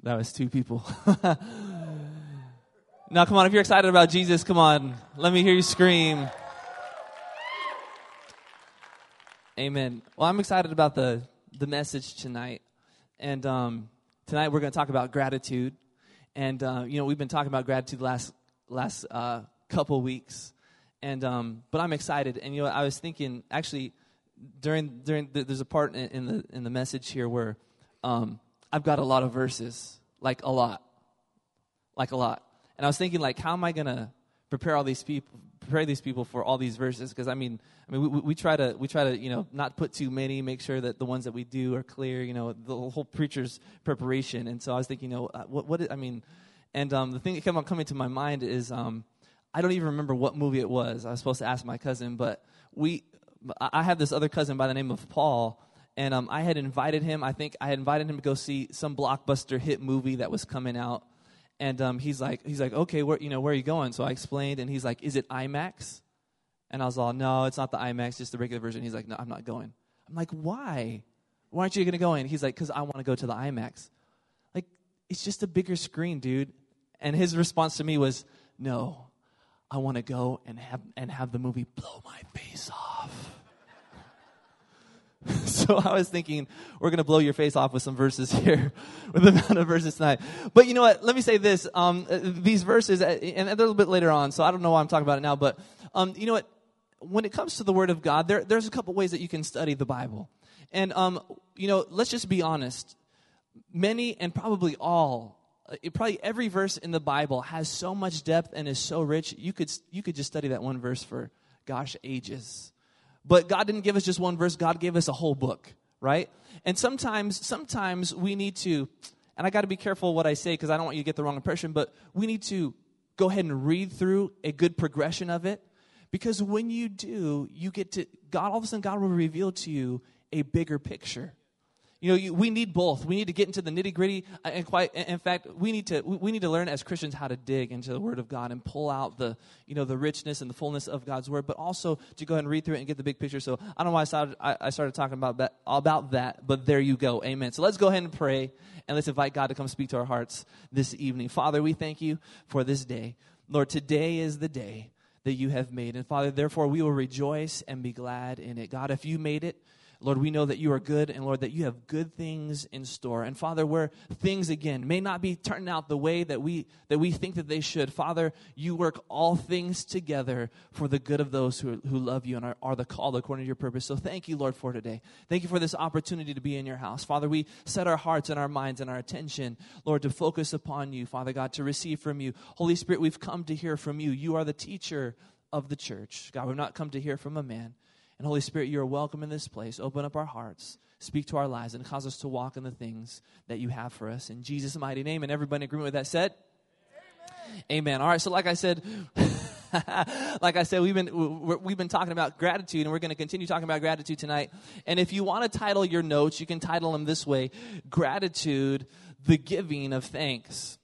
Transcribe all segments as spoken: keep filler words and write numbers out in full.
That was two people. Now, come on, if you're excited about Jesus, come on. Let me hear you scream. Amen. Well, I'm excited about the, the message tonight. And um, tonight we're going to talk about gratitude. And, uh, you know, we've been talking about gratitude the last, last uh, couple weeks. And um, but I'm excited. And, you know, I was thinking, actually, during during the, there's a part in, in the in the message here where um, I've got a lot of verses, like a lot, like a lot. And I was thinking, like, how am I going to prepare all these people, prepare these people for all these verses? Because I mean, I mean, we, we try to we try to you know not put too many, make sure that the ones that we do are clear. You know, the whole preacher's preparation. And so I was thinking, you know, what what I mean, and um, the thing that kept on coming to my mind is um, I don't even remember what movie it was. I was supposed to ask my cousin, but we I have this other cousin by the name of Paul, and um, I had invited him. I think I had invited him to go see some blockbuster hit movie that was coming out. And um, he's like, he's like, okay, where you know where are you going? So I explained, and he's like, is it IMAX? And I was all, no, it's not the IMAX, just the regular version. He's like, no, I'm not going. I'm like, why? Why aren't you going to go in? He's like, because I want to go to the IMAX. Like, it's just a bigger screen, dude. And his response to me was, no, I want to go and have and have the movie blow my face off. So I was thinking, we're going to blow your face off with some verses here, with the amount of verses tonight. But you know what? Let me say this. Um, these verses, and a little bit later on, so I don't know why I'm talking about it now, but um, you know what? When it comes to the Word of God, there, there's a couple ways that you can study the Bible. And, um, you know, let's just be honest. Many and probably all, probably every verse in the Bible has so much depth and is so rich, you could you could just study that one verse for, gosh, ages. But God didn't give us just one verse. God gave us a whole book, right? And sometimes, sometimes we need to, and I got to be careful what I say because I don't want you to get the wrong impression, but we need to go ahead and read through a good progression of it, because when you do, you get to, God, all of a sudden, God will reveal to you a bigger picture. You know, you, we need both. We need to get into the nitty gritty, and quite. In fact, we need to we need to learn as Christians how to dig into the Word of God and pull out the you know the richness and the fullness of God's Word, but also to go ahead and read through it and get the big picture. So I don't know why I started I, I started talking about that about that, but there you go, amen. So let's go ahead and pray, and let's invite God to come speak to our hearts this evening. Father, we thank you for this day, Lord. Today is the day that you have made, and Father, therefore we will rejoice and be glad in it. God, if you made it, Lord, we know that you are good, and Lord, that you have good things in store. And Father, where things, again, may not be turning out the way that we that we think that they should, Father, you work all things together for the good of those who, who love you and are, are the called according to your purpose. So thank you, Lord, for today. Thank you for this opportunity to be in your house. Father, we set our hearts and our minds and our attention, Lord, to focus upon you, Father God, to receive from you. Holy Spirit, we've come to hear from you. You are the teacher of the church. God, we've not come to hear from a man. And Holy Spirit, you are welcome in this place. Open up our hearts, speak to our lives, and cause us to walk in the things that you have for us. In Jesus' mighty name, and everybody in agreement with that said? Amen. Amen. All right, so like I said, like I said, we've been we've been talking about gratitude, and we're going to continue talking about gratitude tonight. And if you want to title your notes, you can title them this way: Gratitude, the Giving of Thanks.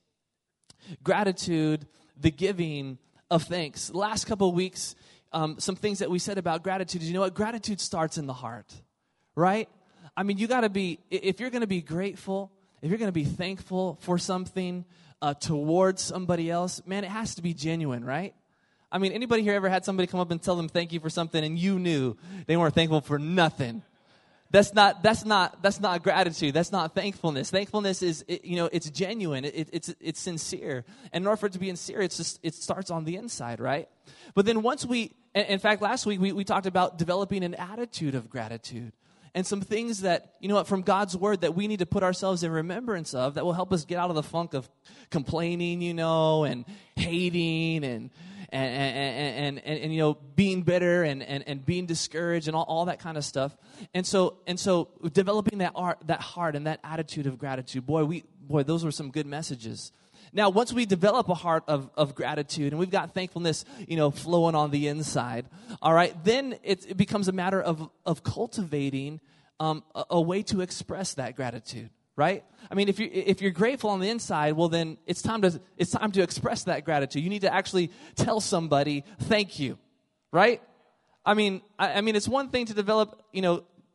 Gratitude, the Giving of Thanks. The last couple of weeks, Um, some things that we said about gratitude is, you know what? Gratitude starts in the heart, right? I mean, you got to be, if you're going to be grateful, if you're going to be thankful for something uh, towards somebody else, man, it has to be genuine, right? I mean, anybody here ever had somebody come up and tell them thank you for something and you knew they weren't thankful for nothing? That's not, that's not, that's not gratitude. That's not thankfulness. Thankfulness is, it, you know, it's genuine. It, it's, it's sincere. And in order for it to be sincere, it's just, it starts on the inside, right? But then once we, in fact, last week we, we talked about developing an attitude of gratitude and some things that, you know what, from God's word that we need to put ourselves in remembrance of that will help us get out of the funk of complaining, you know, and hating and, and, and, and, and, and you know, being bitter and, and, and being discouraged and all, all that kind of stuff. And so, and so developing that art, that heart and that attitude of gratitude, boy, we, boy, those were some good messages. Now, once we develop a heart of, of gratitude and we've got thankfulness, you know, flowing on the inside, all right, then it, it becomes a matter of, of cultivating um, a, a way to express that gratitude, right? I mean, if you if you're grateful on the inside, well, then it's time to it's time to express that gratitude. You need to actually tell somebody thank you, right? I mean, I, I mean, it's one thing to develop, you know,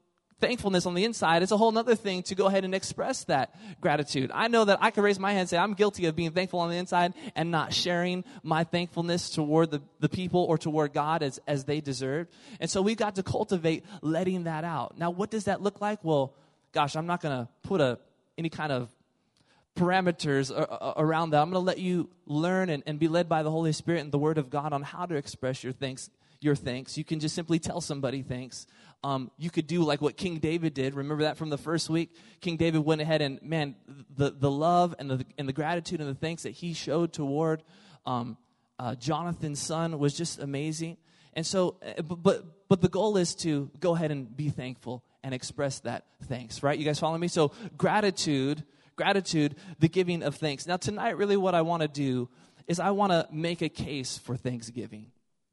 thankfulness on the inside, it's a whole other thing to go ahead and express that gratitude. I know that I can raise my hand and say, I'm guilty of being thankful on the inside and not sharing my thankfulness toward the, the people or toward God as, as they deserve. And so we've got to cultivate letting that out. Now, what does that look like? Well, gosh, I'm not going to put a any kind of parameters around that. I'm going to let you learn and, and be led by the Holy Spirit and the Word of God on how to express your thanks. Your thanks. You can just simply tell somebody thanks. Um, you could do like what King David did. Remember that from the first week? King David went ahead and, man, the, the love and the and the gratitude and the thanks that he showed toward um, uh, Jonathan's son was just amazing. And so, but, but but the goal is to go ahead and be thankful and express that thanks, right? You guys follow me? So gratitude, gratitude, the giving of thanks. Now tonight, really what I want to do is I want to make a case for Thanksgiving.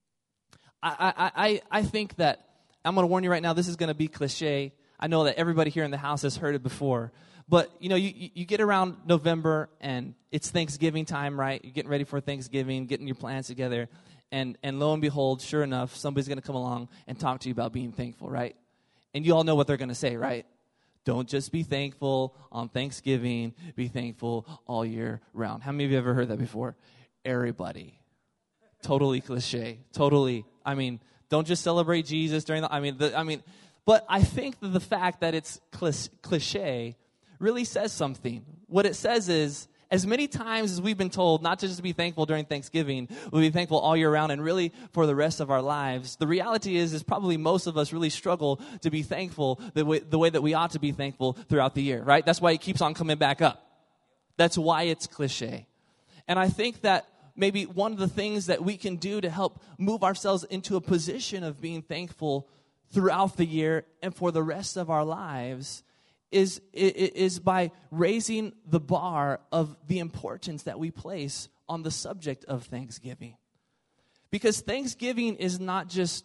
I, I, I, I think that, I'm going to warn you right now, this is going to be cliche. I know that everybody here in the house has heard it before. But, you know, you, you get around November and it's Thanksgiving time, right? You're getting ready for Thanksgiving, getting your plans together. And, and lo and behold, sure enough, somebody's going to come along and talk to you about being thankful, right? And you all know what they're going to say, right? Don't just be thankful on Thanksgiving. Be thankful all year round. How many of you ever heard that before? Everybody. Totally cliche. Totally. I mean, don't just celebrate Jesus during the, I mean, the, I mean, but I think that the fact that it's cliche really says something. What it says is, as many times as we've been told not to just be thankful during Thanksgiving, we'll be thankful all year round and really for the rest of our lives. The reality is, is probably most of us really struggle to be thankful the way, the way that we ought to be thankful throughout the year, right? That's why it keeps on coming back up. That's why it's cliche. And I think that maybe one of the things that we can do to help move ourselves into a position of being thankful throughout the year and for the rest of our lives is, is by raising the bar of the importance that we place on the subject of Thanksgiving. Because Thanksgiving is not just,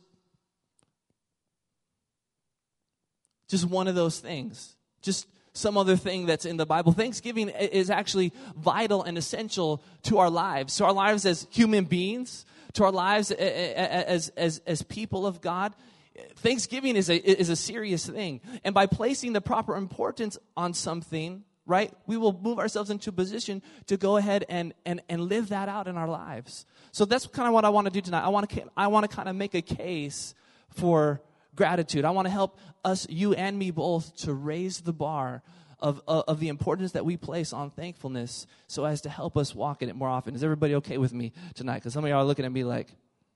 just one of those things, just some other thing that's in the Bible. Thanksgiving is actually vital and essential to our lives, to our lives as human beings, to our lives as, as, as people of God. Thanksgiving is a, is a serious thing. And by placing the proper importance on something, right, we will move ourselves into a position to go ahead and, and, and live that out in our lives. So that's kind of what I want to do tonight. I want to I want to kind of make a case for gratitude. I want to help us, you and me both, to raise the bar of, of, of the importance that we place on thankfulness so as to help us walk in it more often. Is everybody okay with me tonight? Because some of y'all are looking at me like,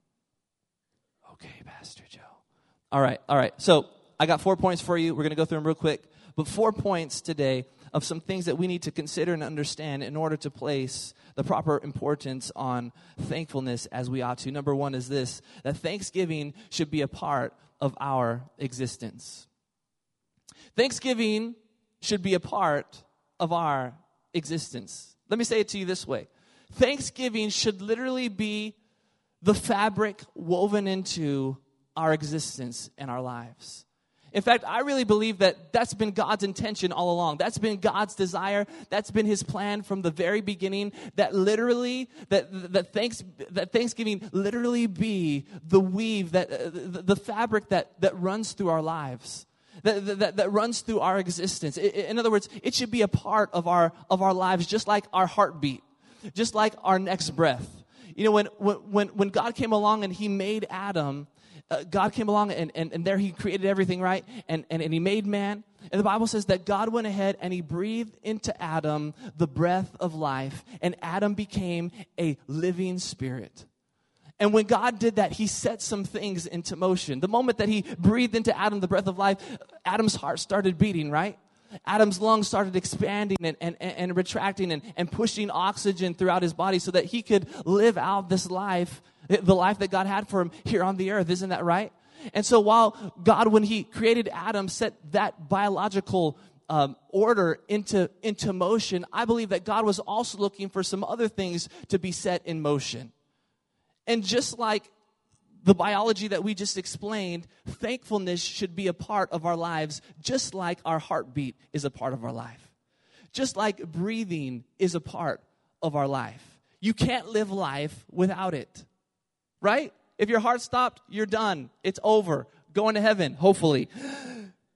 okay, Pastor Joe. All right, all right. So I got four points for you. We're going to go through them real quick. But four points today of some things that we need to consider and understand in order to place the proper importance on thankfulness as we ought to. Number one is this, that Thanksgiving should be a part of our existence. Thanksgiving should be a part of our existence. Let me say it to you this way. Thanksgiving should literally be the fabric woven into our existence and our lives. In fact, I really believe that that's been God's intention all along. That's been God's desire. That's been his plan from the very beginning, that literally, that that thanks that Thanksgiving literally be the weave, that uh, the, the fabric that, that runs through our lives, that, that, that runs through our existence. In other words, it should be a part of our of our lives, just like our heartbeat, just like our next breath. You know, when when when God came along and he made Adam, Uh, God came along and, and, and there he created everything, right? And, and, and he made man. And the Bible says that God went ahead and he breathed into Adam the breath of life. And Adam became a living spirit. And when God did that, he set some things into motion. The moment that he breathed into Adam the breath of life, Adam's heart started beating, right? Adam's lungs started expanding and, and, and retracting and, and pushing oxygen throughout his body so that he could live out this life, the life that God had for him here on the earth. Isn't that right? And so while God, when he created Adam, set that biological um, order into, into motion, I believe that God was also looking for some other things to be set in motion. And just like the biology that we just explained, thankfulness should be a part of our lives, just like our heartbeat is a part of our life. Just like breathing is a part of our life. You can't live life without it, right? If your heart stopped, you're done. It's over. Going to heaven, hopefully.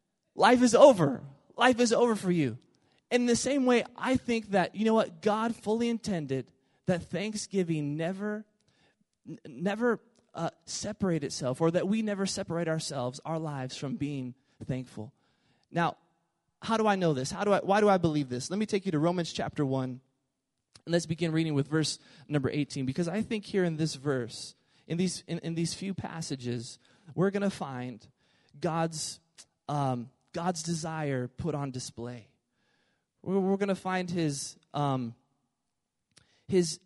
life is over. Life is over for you. In the same way, I think that, you know what, God fully intended that Thanksgiving never, n- never uh, separate itself, or that we never separate ourselves, our lives, from being thankful. Now, how do I know this? How do I? Why do I believe this? Let me take you to Romans chapter one, and let's begin reading with verse number eighteen, because I think here in this verse, in these in, in these few passages, we're going to find God's um, God's desire put on display. We're, we're going to find His um, His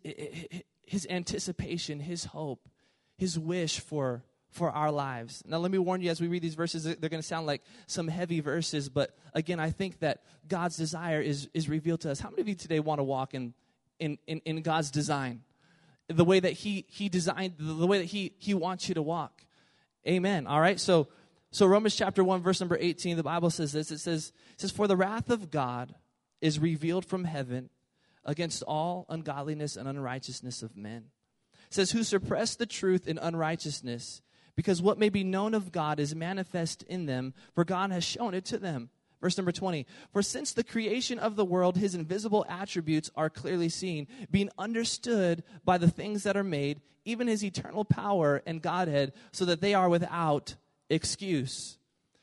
His anticipation, His hope, His wish for. for our lives. Now, let me warn you, as we read these verses, they're going to sound like some heavy verses, but again, I think that God's desire is, is revealed to us. How many of you today want to walk in, in, in, in God's design? The way that He He designed, the way that He He wants you to walk. Amen. All right, so so Romans chapter one, verse number eighteen, the Bible says this. It says, it says, "For the wrath of God is revealed from heaven against all ungodliness and unrighteousness of men." It says, "Who suppress the truth in unrighteousness, because what may be known of God is manifest in them, for God has shown it to them." Verse number twenty, "For since the creation of the world, His invisible attributes are clearly seen, being understood by the things that are made, even His eternal power and Godhead, so that they are without excuse."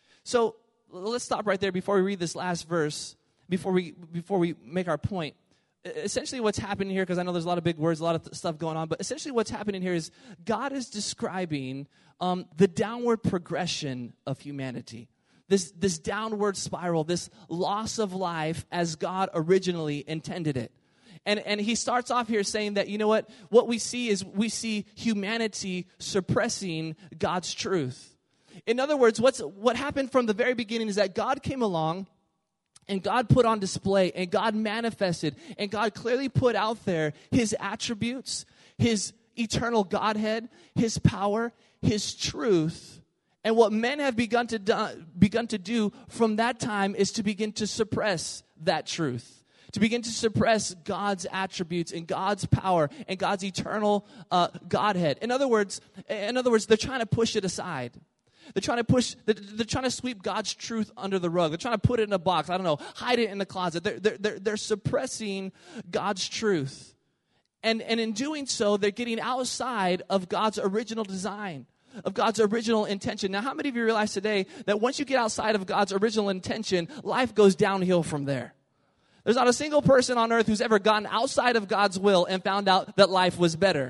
So let's stop right there before we read this last verse, before we before we make our point. Essentially what's happening here, because I know there's a lot of big words, a lot of th- stuff going on, but essentially what's happening here is God is describing um, the downward progression of humanity. This, this downward spiral, this loss of life as God originally intended it. And, and he starts off here saying that, you know what, what we see is we see humanity suppressing God's truth. In other words, what's what happened from the very beginning is that God came along, and God put on display, and God manifested, and God clearly put out there His attributes, His eternal Godhead, His power, His truth. And what men have begun to do, begun to do from that time is to begin to suppress that truth, to begin to suppress God's attributes and God's power and God's eternal uh, Godhead. In other words, in other words, they're trying to push it aside. They're trying to push, they're, they're trying to sweep God's truth under the rug. They're trying to put it in a box. I don't know, hide it in the closet. They're, they're, they're, they're suppressing God's truth. And, and in doing so, they're getting outside of God's original design, of God's original intention. Now, how many of you realize today that once you get outside of God's original intention, life goes downhill from there? There's not a single person on earth who's ever gotten outside of God's will and found out that life was better.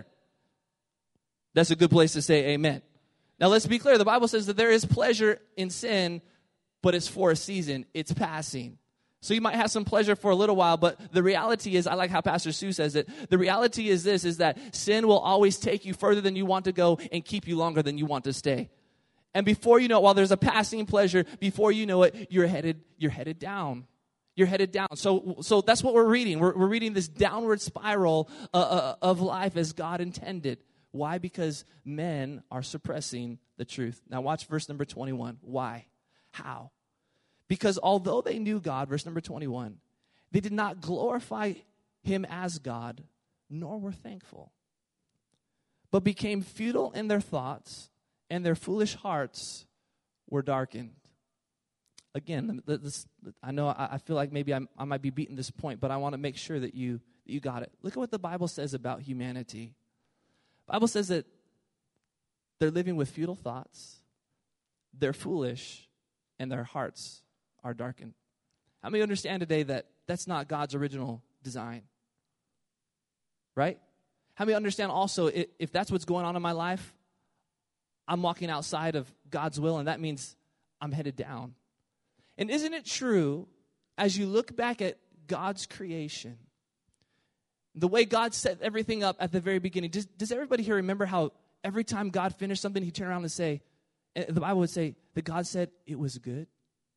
That's a good place to say amen. Now, let's be clear. The Bible says that there is pleasure in sin, but it's for a season. It's passing. So you might have some pleasure for a little while, but the reality is, I like how Pastor Sue says it, the reality is this, is that sin will always take you further than you want to go and keep you longer than you want to stay. And before you know it, while there's a passing pleasure, before you know it, you're headed, you're headed down. You're headed down. So, so that's what we're reading. We're, we're reading this downward spiral uh, uh, of life as God intended. Why? Because men are suppressing the truth. Now watch verse number twenty-one. Why? How? Because although they knew God, verse number twenty-one, they did not glorify Him as God, nor were thankful, but became futile in their thoughts, and their foolish hearts were darkened. Again, this, I know I, I feel like maybe I'm, I might be beating this point, but I want to make sure that you, that you got it. Look at what the Bible says about humanity. The Bible says that they're living with futile thoughts, they're foolish, and their hearts are darkened. How many understand today that that's not God's original design? Right? How many understand also, if that's what's going on in my life, I'm walking outside of God's will, and that means I'm headed down. And isn't it true, as you look back at God's creation, the way God set everything up at the very beginning, does, does everybody here remember how every time God finished something, He'd turn around and say, the Bible would say that God said it was good?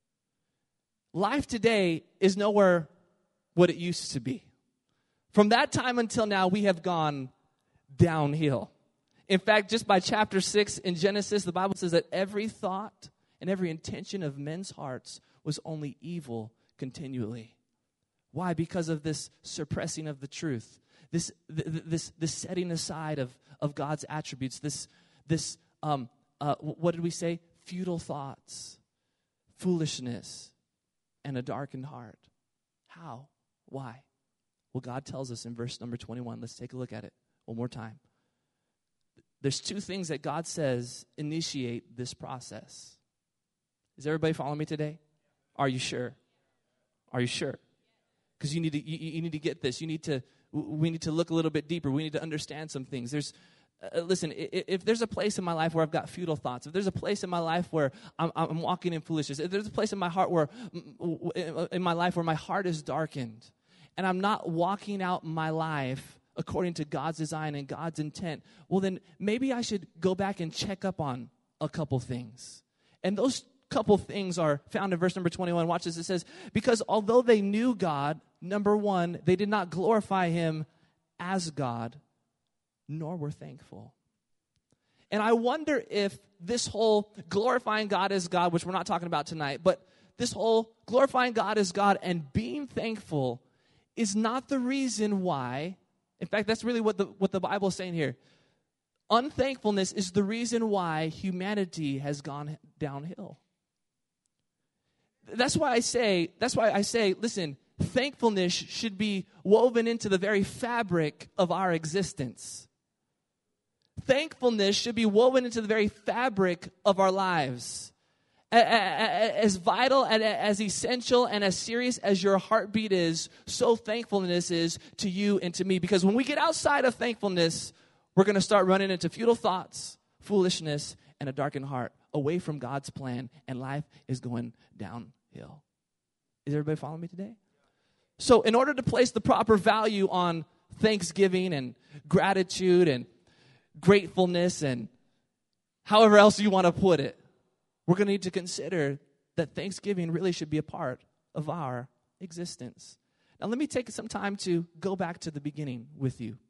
Life today is nowhere what it used to be. From that time until now, we have gone downhill. In fact, just by chapter six in Genesis, the Bible says that every thought and every intention of men's hearts was only evil continually. Why? Because of this suppressing of the truth, this th- this this setting aside of, of God's attributes, this this um uh, what did we say? Futile thoughts, foolishness, and a darkened heart. How? Why? Well, God tells us in verse number twenty-one. Let's take a look at it one more time. There's two things that God says initiate this process. Is everybody following me today? Are you sure? Are you sure? Because you need to you, you need to get this. You need to we need to look a little bit deeper. We need to understand some things. There's uh, listen, if, if there's a place in my life where I've got futile thoughts, if there's a place in my life where I'm, I'm walking in foolishness, if there's a place in my heart where in my life where my heart is darkened, and I'm not walking out my life according to God's design and God's intent, well then maybe I should go back and check up on a couple things. And those couple things are found in verse number twenty-one. Watch this. It says, because although they knew God, number one, they did not glorify him as God, nor were thankful. And I wonder if this whole glorifying God as God, which we're not talking about tonight, but this whole glorifying God as God and being thankful is not the reason why. In fact, that's really what the what the Bible is saying here. Unthankfulness is the reason why humanity has gone downhill. That's why I say, that's why I say, listen, thankfulness should be woven into the very fabric of our existence. Thankfulness should be woven into the very fabric of our lives. As vital and as essential and as serious as your heartbeat is, so thankfulness is to you and to me. Because when we get outside of thankfulness, we're going to start running into futile thoughts, foolishness, and a darkened heart, away from God's plan, and life is going downhill. Is everybody following me today? So in order to place the proper value on thanksgiving and gratitude and gratefulness and however else you want to put it, we're going to need to consider that thanksgiving really should be a part of our existence. Now let me take some time to go back to the beginning with you.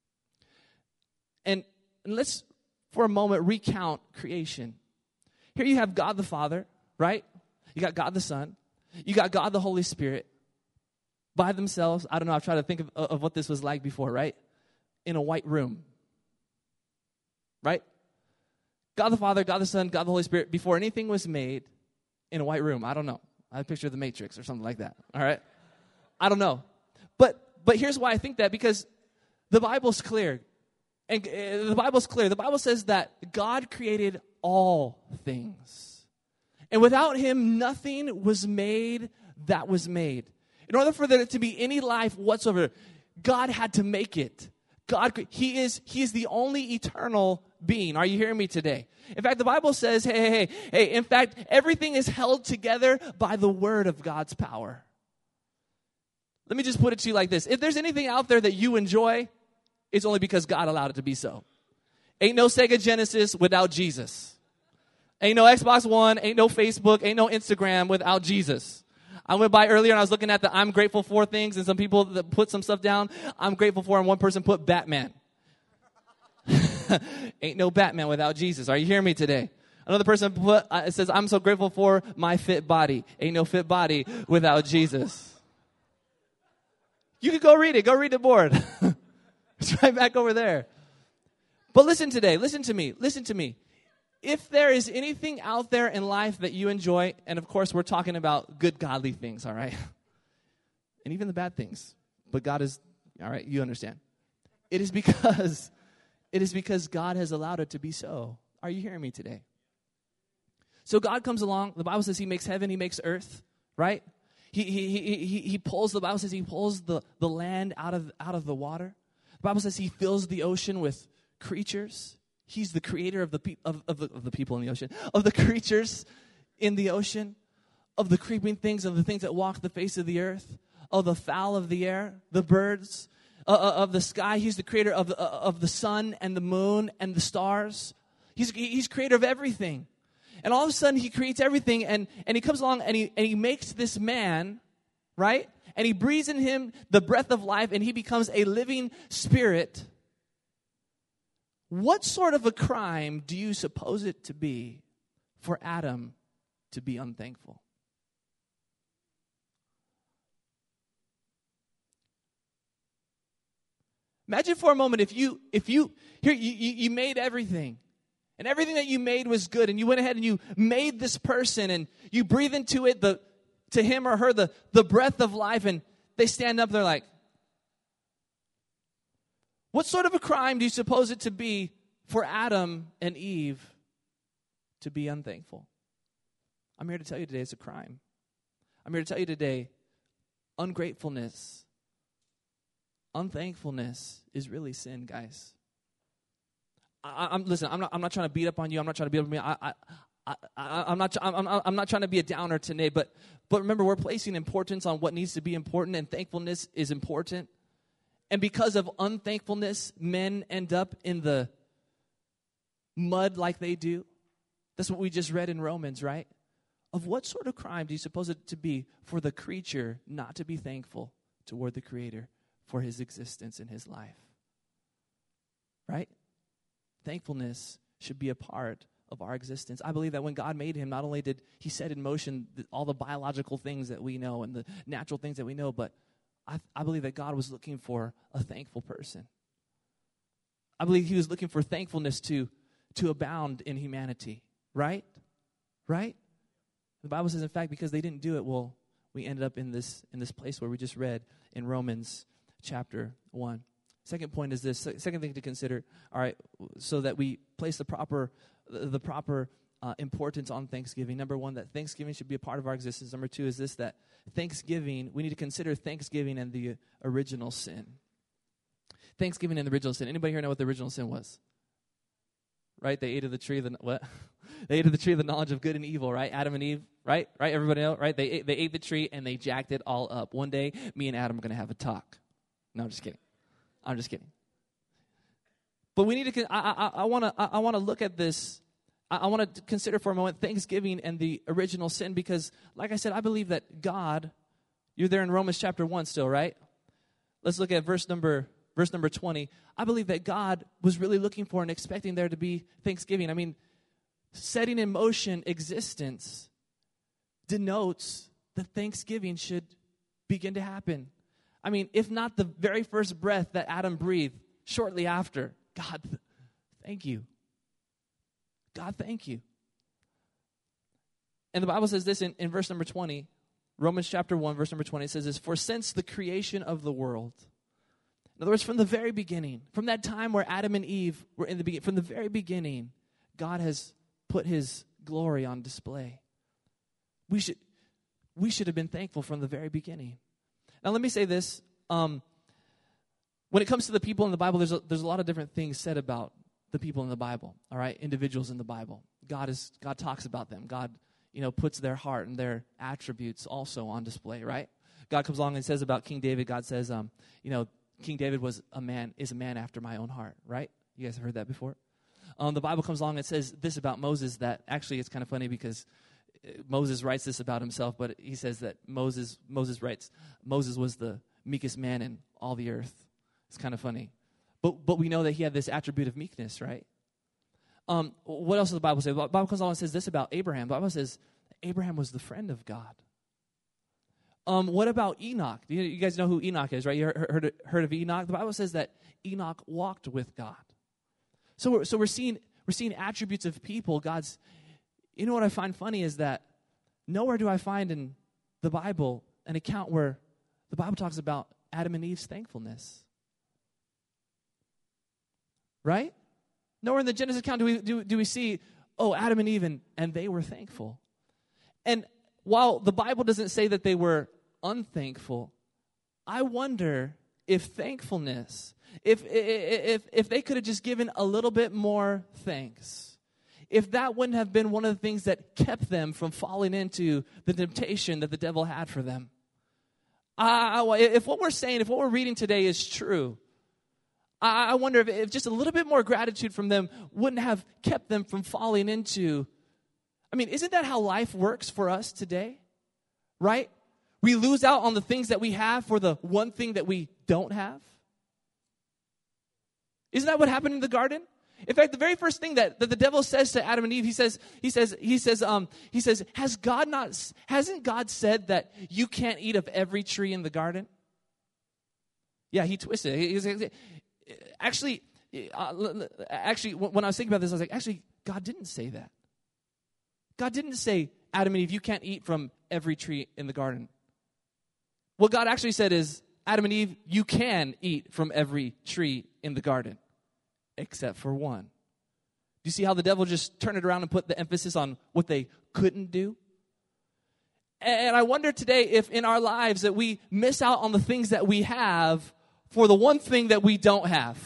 And, and let's, for a moment, recount creation. Here you have God the Father, right? You got God the Son. You got God the Holy Spirit. By themselves, I don't know, I've tried to think of, of what this was like before, right? In a white room. Right? God the Father, God the Son, God the Holy Spirit, before anything was made, in a white room. I don't know. I picture the Matrix or something like that. All right? I don't know. But but here's why I think that, because the Bible's clear. And uh, the Bible's clear. The Bible says that God created all things. And without him, nothing was made that was made. In order for there to be any life whatsoever, God had to make it. God, he is, he is the only eternal being. Are you hearing me today? In fact, the Bible says, hey, hey, hey, hey, in fact, everything is held together by the word of God's power. Let me just put it to you like this. If there's anything out there that you enjoy, it's only because God allowed it to be so. Ain't no Sega Genesis without Jesus. Ain't no Xbox One, ain't no Facebook, ain't no Instagram without Jesus. I went by earlier and I was looking at the I'm grateful for things, and some people that put some stuff down, I'm grateful for, and one person put Batman. Ain't no Batman without Jesus. Are you hearing me today? Another person put, uh, it says, I'm so grateful for my fit body. Ain't no fit body without Jesus. You can go read it. Go read the board. It's right back over there. But listen today. Listen to me. Listen to me. If there is anything out there in life that you enjoy, and of course we're talking about good godly things, all right? And even the bad things. But God is, all right, you understand. It is because, it is because God has allowed it to be so. Are you hearing me today? So God comes along. The Bible says he makes heaven, he makes earth, right? He he he he, he pulls, the Bible says he pulls the, the land out of, out of the water. The Bible says he fills the ocean with creatures. He's the creator of the, pe- of, of, the, of the people in the ocean, of the creatures in the ocean, of the creeping things, of the things that walk the face of the earth, of the fowl of the air, the birds, uh, of the sky. He's the creator of, uh, of the sun and the moon and the stars. He's, he's creator of everything. And all of a sudden, he creates everything, and, and he comes along, and he, and he makes this man, right? And he breathes in him the breath of life, and he becomes a living spirit. What sort of a crime do you suppose it to be for Adam to be unthankful? Imagine for a moment if you, if you, here, you, you made everything. and everything that you made was good, and you went ahead and you made this person, and you breathe into it, the to him or her, the, the breath of life, and they stand up, they're like, what sort of a crime do you suppose it to be for Adam and Eve to be unthankful? I'm here to tell you today it's a crime. I'm here to tell you today, ungratefulness, unthankfulness is really sin, guys. I, I'm listen. I'm not. I'm not trying to beat up on you. I'm not trying to beat up on me. I, I, I, I, I'm not. I'm, I'm not trying to be a downer today. But, but remember, we're placing importance on what needs to be important, and thankfulness is important. And because of unthankfulness, men end up in the mud like they do. That's what we just read in Romans, right? Of what sort of crime do you suppose it to be for the creature not to be thankful toward the Creator for his existence in his life? Right? Thankfulness should be a part of our existence. I believe that when God made him, not only did he set in motion the, all the biological things that we know and the natural things that we know, but I, I believe that God was looking for a thankful person. I believe he was looking for thankfulness to, to abound in humanity. Right? Right? The Bible says, in fact, because they didn't do it, well, we ended up in this in this place where we just read in Romans chapter one. Second point is this. Second thing to consider, all right, so that we place the proper the proper uh, importance on Thanksgiving. Number one, that Thanksgiving should be a part of our existence. Number two is this, that Thanksgiving, we need to consider Thanksgiving and the original sin. Thanksgiving and the original sin. Anybody here know what the original sin was? Right? They ate of the tree of the, what? They ate of the tree of the knowledge of good and evil, right? Adam and Eve, right? Right? Everybody know, right? They ate, they ate the tree and they jacked it all up. One day, me and Adam are going to have a talk. No, I'm just kidding. I'm just kidding. But we need to, I, I, I want to, I want to look at this. I, I want to consider for a moment Thanksgiving and the original sin, because, like I said, I believe that God, you're there in Romans chapter one still, right? Let's look at verse number Verse number twenty, I believe that God was really looking for and expecting there to be Thanksgiving. I mean, setting in motion existence denotes that Thanksgiving should begin to happen. I mean, if not the very first breath that Adam breathed, shortly after, God, thank you. God, thank you. And the Bible says this in, in verse number twenty, Romans chapter one, verse number twenty, it says this, for since the creation of the world, in other words, from the very beginning, from that time where Adam and Eve were in the beginning, from the very beginning, God has put his glory on display. We should, we should have been thankful from the very beginning. Now, let me say this. Um, when it comes to the people in the Bible, there's a, there's a lot of different things said about the people in the Bible, all right? Individuals in the Bible. God is God talks about them. God, you know, puts their heart and their attributes also on display, right? God comes along and says about King David, God says, um, you know, King David was a man, is a man after my own heart, right? You guys have heard that before? Um, the Bible comes along and says this about Moses, that actually it's kind of funny because Moses writes this about himself, but he says that Moses Moses writes, Moses was the meekest man in all the earth. It's kind of funny. But but we know that he had this attribute of meekness, right? Um, what else does the Bible say? The Bible comes along and says this about Abraham. The Bible says Abraham was the friend of God. Um, what about Enoch? You, you guys know who Enoch is, right? You heard, heard, heard of Enoch? The Bible says that Enoch walked with God. So we're, so we're seeing we're seeing attributes of people. God's. You know what I find funny is that nowhere do I find in the Bible an account where the Bible talks about Adam and Eve's thankfulness. Right? Nowhere in the Genesis account do we do, do we see, oh, Adam and Eve and, and they were thankful. And while the Bible doesn't say that they were unthankful, I wonder if thankfulness, if if if they could have just given a little bit more thanks, if that wouldn't have been one of the things that kept them from falling into the temptation that the devil had for them. I, I, if what we're saying, if what we're reading today is true, I, I wonder if, if just a little bit more gratitude from them wouldn't have kept them from falling into. I mean, isn't that how life works for us today? Right? We lose out on the things that we have for the one thing that we don't have. Isn't that what happened in the garden? In fact, the very first thing that, that the devil says to Adam and Eve, he says, he says, he says, um, he says, has God not, hasn't God said that you can't eat of every tree in the garden? Yeah, he twisted it. He, he, actually, uh, actually, when I was thinking about this, I was like, actually, God didn't say that. God didn't say, Adam and Eve, you can't eat from every tree in the garden. What God actually said is, Adam and Eve, you can eat from every tree in the garden, except for one. Do you see how the devil just turned it around and put the emphasis on what they couldn't do? And I wonder today if in our lives that we miss out on the things that we have for the one thing that we don't have.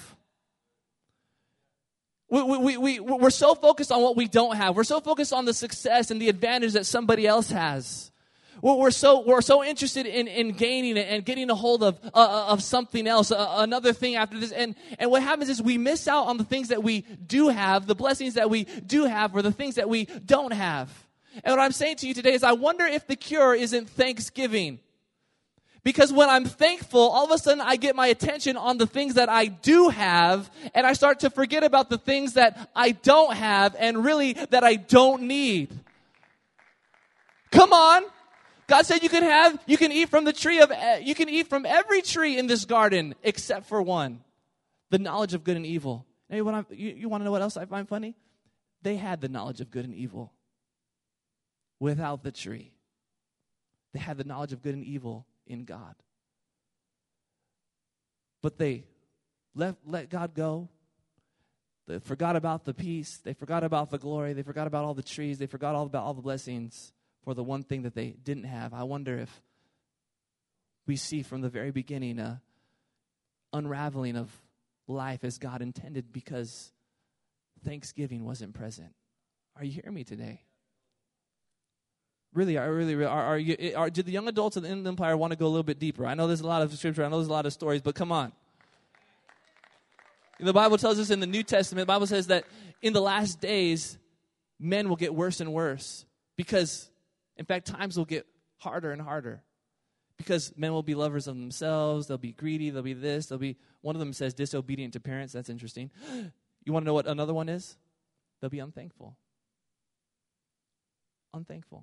We, we, we, we're so focused on what we don't have. We're so focused on the success and the advantage that somebody else has. We're so we're so interested in, in gaining it and getting a hold of uh, of something else, uh, another thing after this. And, and what happens is we miss out on the things that we do have, the blessings that we do have, or the things that we don't have. And what I'm saying to you today is I wonder if the cure isn't thanksgiving. Because when I'm thankful, all of a sudden I get my attention on the things that I do have, and I start to forget about the things that I don't have and really that I don't need. Come on. God said you can have, you can eat from the tree of, you can eat from every tree in this garden except for one, the knowledge of good and evil. And you, want to, you, you want to know what else I find funny? They had the knowledge of good and evil without the tree. They had the knowledge of good and evil in God. But they let, let God go. They forgot about the peace. They forgot about the glory. They forgot about all the trees. They forgot all about all the blessings for the one thing that they didn't have. I wonder if we see from the very beginning a unraveling of life as God intended because Thanksgiving wasn't present. Are you hearing me today? Really, are really are, are you? Are, do the young adults in the Inland Empire want to go a little bit deeper? I know there's a lot of scripture. I know there's a lot of stories, but come on. The Bible tells us in the New Testament, the Bible says that in the last days, men will get worse and worse because, in fact, times will get harder and harder because men will be lovers of themselves. They'll be greedy. They'll be this. They'll be. One of them says disobedient to parents. That's interesting. You want to know what another one is? They'll be unthankful. Unthankful.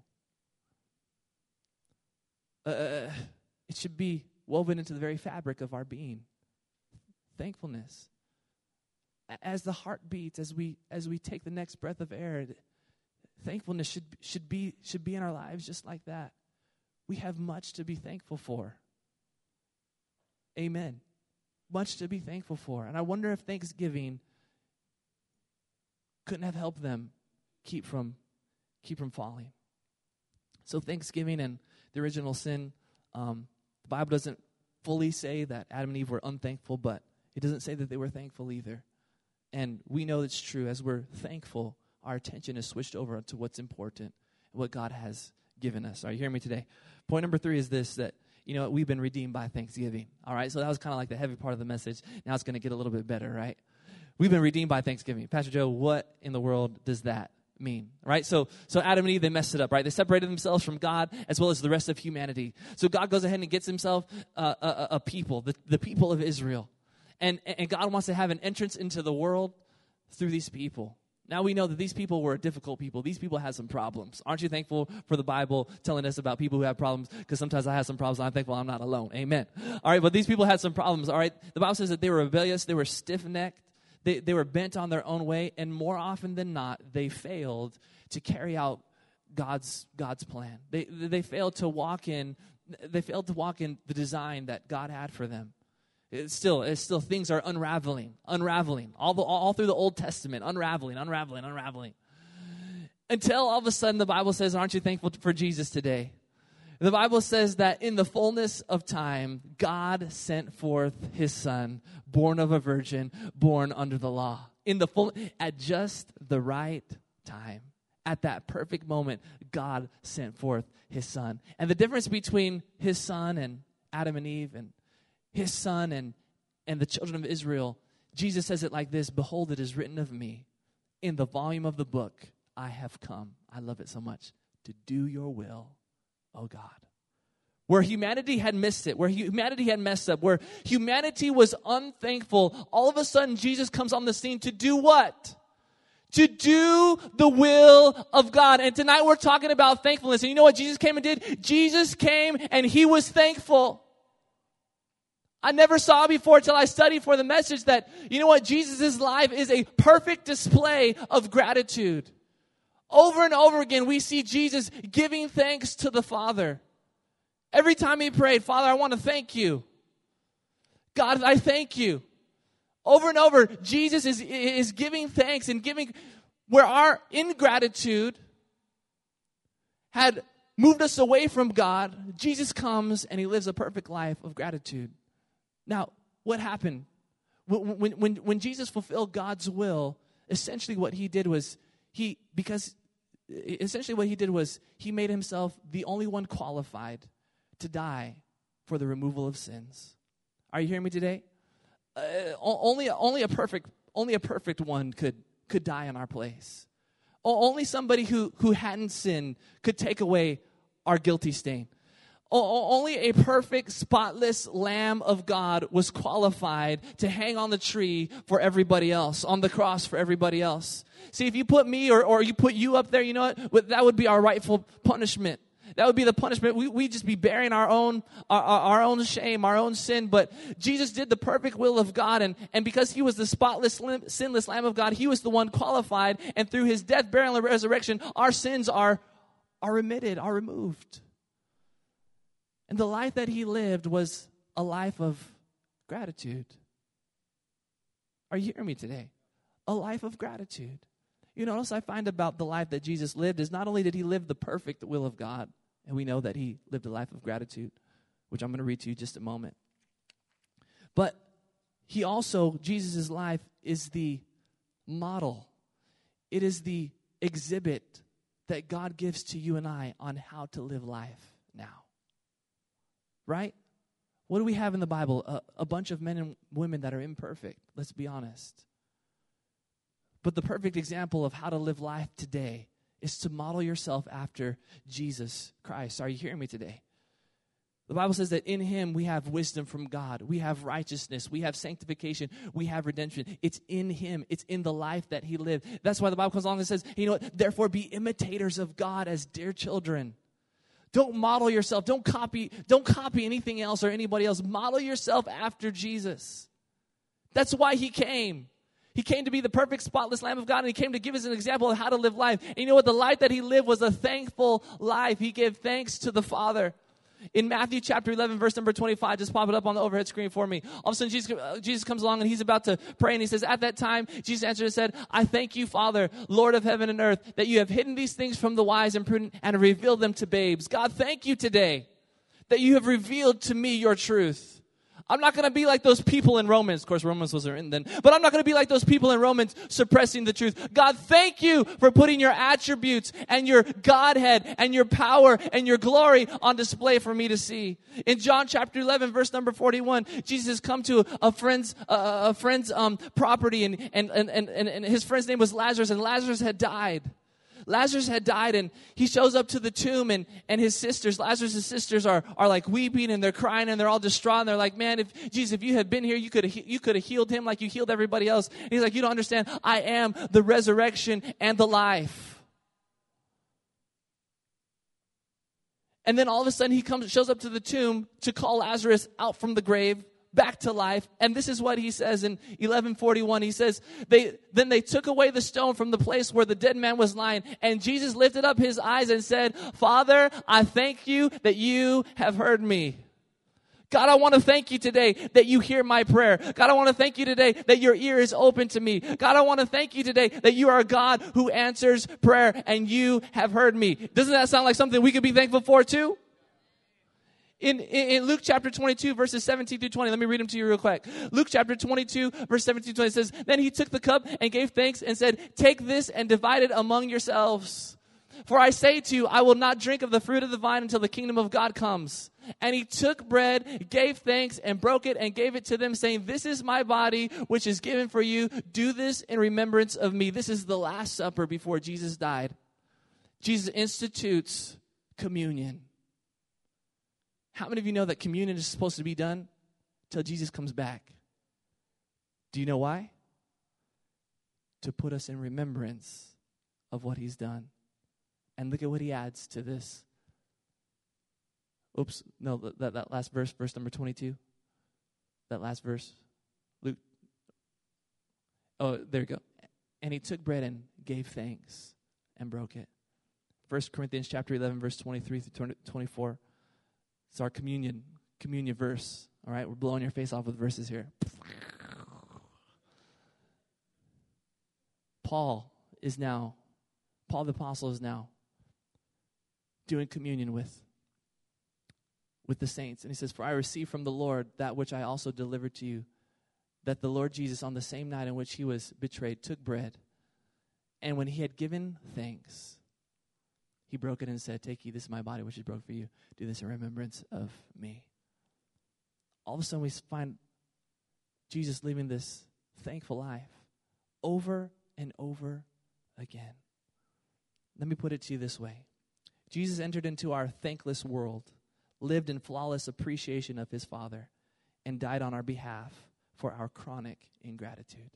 Uh, it should be woven into the very fabric of our being. Thankfulness. As the heart beats, as we as we take the next breath of air, thankfulness should should be should be in our lives just like that. We have much to be thankful for. Amen. Much to be thankful for. And I wonder if Thanksgiving couldn't have helped them keep from keep from falling. So Thanksgiving and the original sin, um, the Bible doesn't fully say that Adam and Eve were unthankful, but it doesn't say that they were thankful either. And we know it's true. As we're thankful, our attention is switched over to what's important, what God has given us. Are you hearing me today? Point number three is this, that, you know, we've been redeemed by Thanksgiving. All right, so that was kind of like the heavy part of the message. Now it's going to get a little bit better, right? We've been redeemed by Thanksgiving. Pastor Joe, what in the world does that mean, right? So so Adam and Eve, they messed it up, right? They separated themselves from God as well as the rest of humanity. So God goes ahead and gets himself uh, a, a people, the, the people of Israel. And, and God wants to have an entrance into the world through these people. Now we know that these people were difficult people. These people had some problems. Aren't you thankful for the Bible telling us about people who have problems? Because sometimes I have some problems and I'm thankful I'm not alone. Amen. All right, but these people had some problems, all right? The Bible says that they were rebellious, they were stiff-necked, They, they were bent on their own way, and more often than not, they failed to carry out God's God's plan. They they failed to walk in. They failed to walk in the design that God had for them. It's still, it's still things are unraveling, unraveling all the all through the Old Testament, unraveling, unraveling, unraveling, until all of a sudden the Bible says, "Aren't you thankful for Jesus today?" The Bible says that in the fullness of time, God sent forth his son, born of a virgin, born under the law. In the full, at just the right time, at that perfect moment, God sent forth his son. And the difference between his son and Adam and Eve and his son and, and the children of Israel, Jesus says it like this, "Behold, it is written of me, in the volume of the book, I have come." I love it so much. "To do your will, oh God." Where humanity had missed it, where humanity had messed up, where humanity was unthankful, all of a sudden Jesus comes on the scene to do what? To do the will of God. And tonight we're talking about thankfulness. And you know what Jesus came and did? Jesus came and he was thankful. I never saw before till I studied for the message that, you know what, Jesus' life is a perfect display of gratitude. Over and over again, we see Jesus giving thanks to the Father. Every time he prayed, Father, I want to thank you. God, I thank you. Over and over, Jesus is, is giving thanks and giving, where our ingratitude had moved us away from God, Jesus comes and he lives a perfect life of gratitude. Now, what happened? When, when, when, when Jesus fulfilled God's will, essentially what he did was, he, because essentially what he did was, he made himself the only one qualified to die for the removal of sins. Are you hearing me today? Uh, only, only a perfect, only a perfect one could, could die in our place. Only somebody who, who hadn't sinned could take away our guilty stain. Only a perfect, spotless Lamb of God was qualified to hang on the tree for everybody else, on the cross for everybody else. See, if you put me or, or you put you up there, you know what? That would be our rightful punishment. That would be the punishment. We we just be bearing our own our, our own shame, our own sin. But Jesus did the perfect will of God, and, and because he was the spotless, sinless Lamb of God, he was the one qualified. And through his death, burial, and resurrection, our sins are are remitted, are removed. And the life that he lived was a life of gratitude. Are you hearing me today? A life of gratitude. You notice I find about the life that Jesus lived is not only did he live the perfect will of God, and we know that he lived a life of gratitude, which I'm going to read to you in just a moment. But he also, Jesus' life is the model. It is the exhibit that God gives to you and I on how to live life now. Right? What do we have in the Bible? A, a bunch of men and women that are imperfect. Let's be honest. But the perfect example of how to live life today is to model yourself after Jesus Christ. Are you hearing me today? The Bible says that in him we have wisdom from God. We have righteousness. We have sanctification. We have redemption. It's in him. It's in the life that he lived. That's why the Bible comes along and says, you know what? Therefore be imitators of God as dear children. Don't model yourself. Don't copy, don't copy anything else or anybody else. Model yourself after Jesus. That's why he came. He came to be the perfect, spotless Lamb of God, and he came to give us an example of how to live life. And you know what? The life that he lived was a thankful life. He gave thanks to the Father. In Matthew chapter eleven, verse number twenty-five, just pop it up on the overhead screen for me. All of a sudden, Jesus, uh, Jesus comes along and he's about to pray, and he says, at that time, Jesus answered and said, I thank you, Father, Lord of heaven and earth, that you have hidden these things from the wise and prudent and have revealed them to babes. God, thank you today that you have revealed to me your truth. I'm not going to be like those people in Romans. Of course, Romans wasn't written then. But I'm not going to be like those people in Romans suppressing the truth. God, thank you for putting your attributes and your Godhead and your power and your glory on display for me to see. In John chapter eleven, verse number forty-one, Jesus has come to a friend's, uh, a friend's um, property, and, and, and, and, and his friend's name was Lazarus, and Lazarus had died. Lazarus had died, and he shows up to the tomb, and, and his sisters, Lazarus' sisters are, are like weeping, and they're crying, and they're all distraught, and they're like, man, if Jesus, if you had been here, you could have you could have healed him like you healed everybody else. And he's like, you don't understand. I am the resurrection and the life. And then all of a sudden, he comes, shows up to the tomb to call Lazarus out from the grave, back to life. And this is what he says in eleven forty-one. He says, they then they took away the stone from the place where the dead man was lying. And Jesus lifted up his eyes and said, Father, I thank you that you have heard me. God, I want to thank you today that you hear my prayer. God, I want to thank you today that your ear is open to me. God, I want to thank you today that you are a God who answers prayer and you have heard me. Doesn't that sound like something we could be thankful for too? In, in, in Luke chapter twenty-two, verses seventeen through twenty, let me read them to you real quick. Luke chapter twenty-two, verse seventeen through twenty says, then he took the cup and gave thanks and said, take this and divide it among yourselves. For I say to you, I will not drink of the fruit of the vine until the kingdom of God comes. And he took bread, gave thanks, and broke it and gave it to them, saying, this is my body, which is given for you. Do this in remembrance of me. This is the Last Supper before Jesus died. Jesus institutes communion. How many of you know that communion is supposed to be done till Jesus comes back? Do you know why? To put us in remembrance of what he's done. And look at what he adds to this. Oops, no, that, that last verse, verse number twenty-two. that last verse. Luke. Oh, there you go. And he took bread and gave thanks and broke it. First Corinthians chapter eleven, verse twenty-three through twenty-four. It's our communion, communion verse. All right, we're blowing your face off with verses here. Paul is now, Paul the Apostle is now doing communion with, with the saints. And he says, for I received from the Lord that which I also delivered to you, that the Lord Jesus on the same night in which he was betrayed took bread. And when he had given thanks, he broke it and said, take ye, this is my body which is broken for you. Do this in remembrance of me. All of a sudden we find Jesus living this thankful life over and over again. Let me put it to you this way. Jesus entered into our thankless world, lived in flawless appreciation of his Father, and died on our behalf for our chronic ingratitude.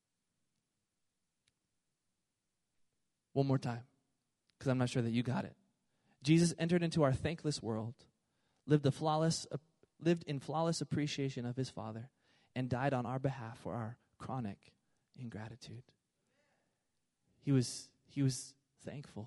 One more time, because I'm not sure that you got it. Jesus entered into our thankless world, lived a flawless, uh, lived in flawless appreciation of his Father, and died on our behalf for our chronic ingratitude. He was, he was thankful,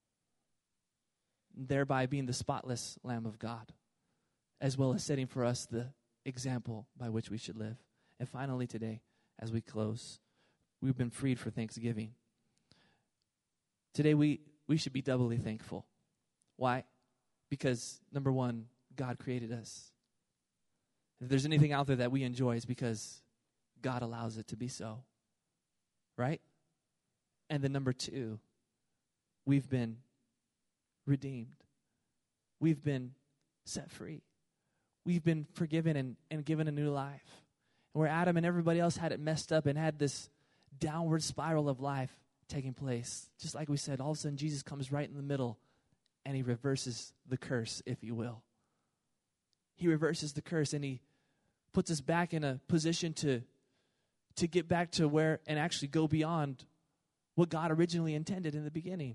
thereby being the spotless Lamb of God, as well as setting for us the example by which we should live. And finally today, as we close, we've been freed for Thanksgiving. Today we, we should be doubly thankful. Why? Because, number one, God created us. If there's anything out there that we enjoy, it's because God allows it to be so. Right? And then number two, we've been redeemed. We've been set free. We've been forgiven and, and given a new life. And where Adam and everybody else had it messed up and had this downward spiral of life taking place, just like we said, all of a sudden Jesus comes right in the middle and he reverses the curse, if you will. He reverses the curse and he puts us back in a position to, to get back to where and actually go beyond what God originally intended in the beginning.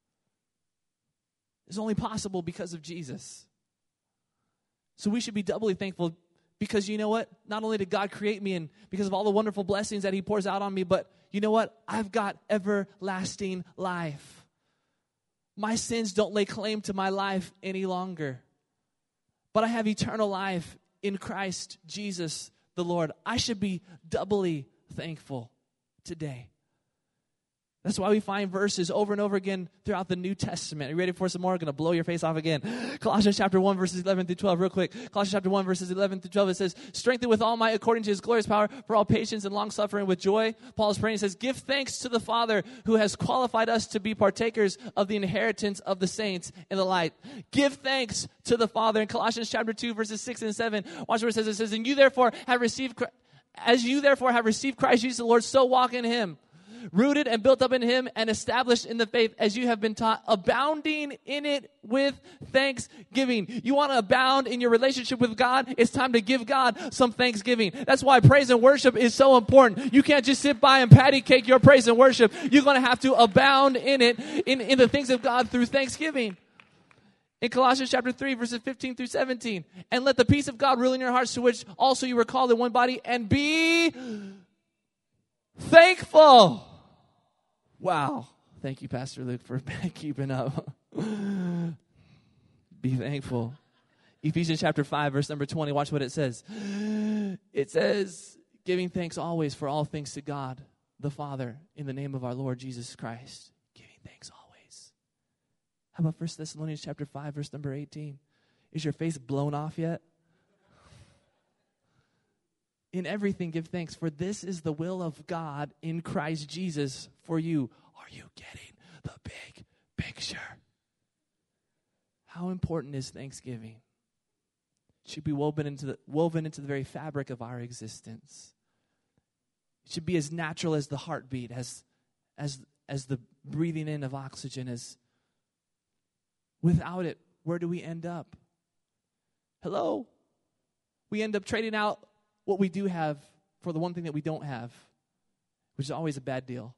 It's only possible because of Jesus. So we should be doubly thankful because you know what? Not only did God create me and because of all the wonderful blessings that he pours out on me, but you know what? I've got everlasting life. My sins don't lay claim to my life any longer. But I have eternal life in Christ Jesus the Lord. I should be doubly thankful today. That's why we find verses over and over again throughout the New Testament. Are you ready for some more? I'm going to blow your face off again. Colossians chapter one, verses eleven through twelve, real quick. Colossians chapter one, verses eleven through twelve, it says, strengthened with all might according to his glorious power for all patience and long suffering with joy. Paul is praying, he says, give thanks to the Father who has qualified us to be partakers of the inheritance of the saints in the light. Give thanks to the Father. In Colossians chapter two, verses six and seven, watch what it says. It says, and you therefore have received, as you therefore have received Christ Jesus the Lord, so walk in him. Rooted and built up in him and established in the faith as you have been taught, abounding in it with thanksgiving. You want to abound in your relationship with God? It's time to give God some thanksgiving. That's why praise and worship is so important. You can't just sit by and patty cake your praise and worship. You're going to have to abound in it, in, in the things of God through thanksgiving. In Colossians chapter three, verses fifteen through seventeen, and let the peace of God rule in your hearts, to which also you were called in one body, and be thankful. Wow. Thank you, Pastor Luke, for keeping up. Be thankful. Ephesians chapter five, verse number twenty. Watch what it says. It says, giving thanks always for all things to God, the Father, in the name of our Lord Jesus Christ. Giving thanks always. How about First Thessalonians chapter five, verse number eighteen? Is your face blown off yet? In everything give thanks, for this is the will of God in Christ Jesus for you. Are you getting the big picture? How important is Thanksgiving? It should be woven into the woven into the very fabric of our existence. It should be as natural as the heartbeat, as as as the breathing in of oxygen. As without it, where do we end up? Hello? We end up trading out what we do have for the one thing that we don't have, which is always a bad deal.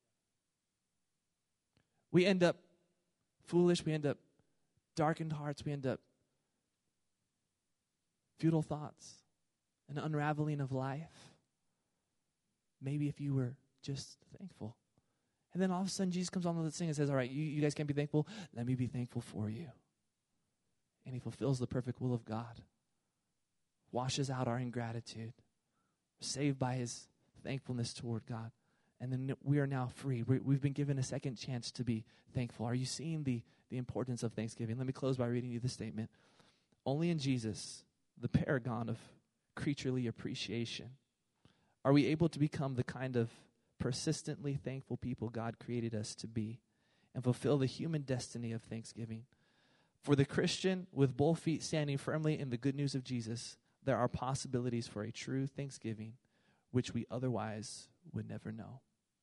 We end up foolish. We end up darkened hearts. We end up futile thoughts. an unraveling of life. Maybe if you were just thankful. And then all of a sudden Jesus comes on the scene and says, all right, you, you guys can't be thankful. Let me be thankful for you. And he fulfills the perfect will of God. Washes out our ingratitude. Saved by his thankfulness toward God. And then we are now free. we we've been given a second chance to be thankful. Are you seeing the, the importance of thanksgiving? Let me close by reading you this statement. Only in Jesus, the paragon of creaturely appreciation, are we able to become the kind of persistently thankful people God created us to be and fulfill the human destiny of thanksgiving. For the Christian, with both feet standing firmly in the good news of Jesus, there are possibilities for a true thanksgiving, which we otherwise would never know.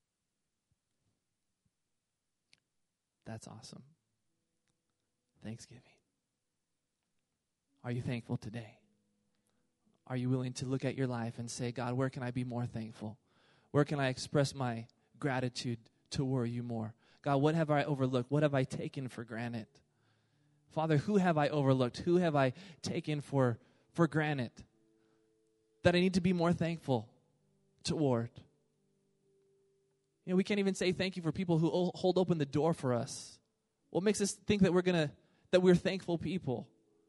That's awesome. Thanksgiving. Are you thankful today? Are you willing to look at your life and say, God, where can I be more thankful? Where can I express my gratitude toward you more? God, what have I overlooked? What have I taken for granted? Father, who have I overlooked? Who have I taken for, for granted that I need to be more thankful toward? You know, we can't even say thank you for people who o- hold open the door for us. What makes us think that we're gonna that we're thankful people?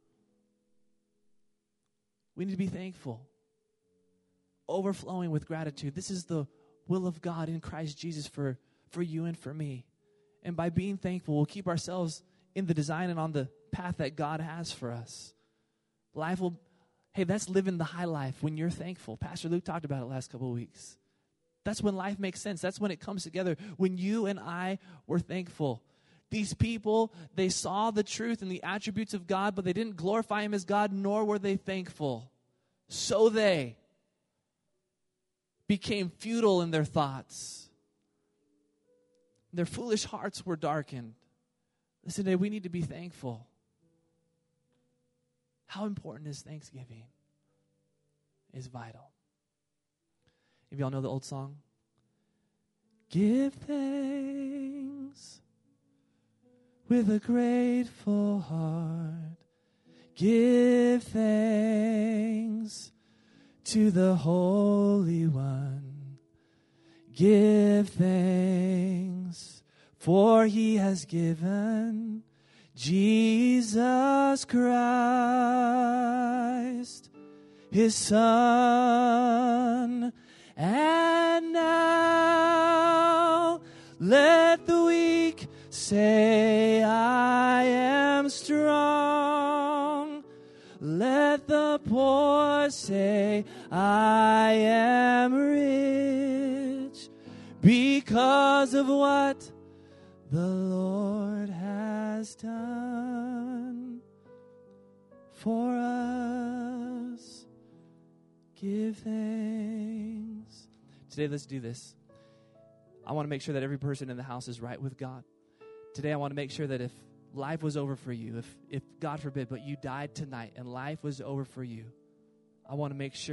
We need to be thankful, overflowing with gratitude. This is the will of God in Christ Jesus for, for you and for me. And by being thankful, we'll keep ourselves in the design and on the path that God has for us. Life will, hey, that's living the high life when you're thankful. Pastor Luke talked about it last couple of weeks. That's when life makes sense. That's when it comes together. When you and I were thankful. These people, they saw the truth and the attributes of God, but they didn't glorify him as God, nor were they thankful. So they became futile in their thoughts. Their foolish hearts were darkened. Listen, today we need to be thankful. How important is Thanksgiving? It's vital. If y'all know the old song, give thanks with a grateful heart. Give thanks to the Holy One. Give thanks, for he has given Jesus Christ, his Son. And now let the weak say, I am strong. Let the poor say, I am rich, because of what the Lord has done for us. Give thanks. Today, let's do this. I want to make sure that every person in the house is right with God. Today, I want to make sure that if life was over for you, if, if God forbid, but you died tonight and life was over for you, I want to make sure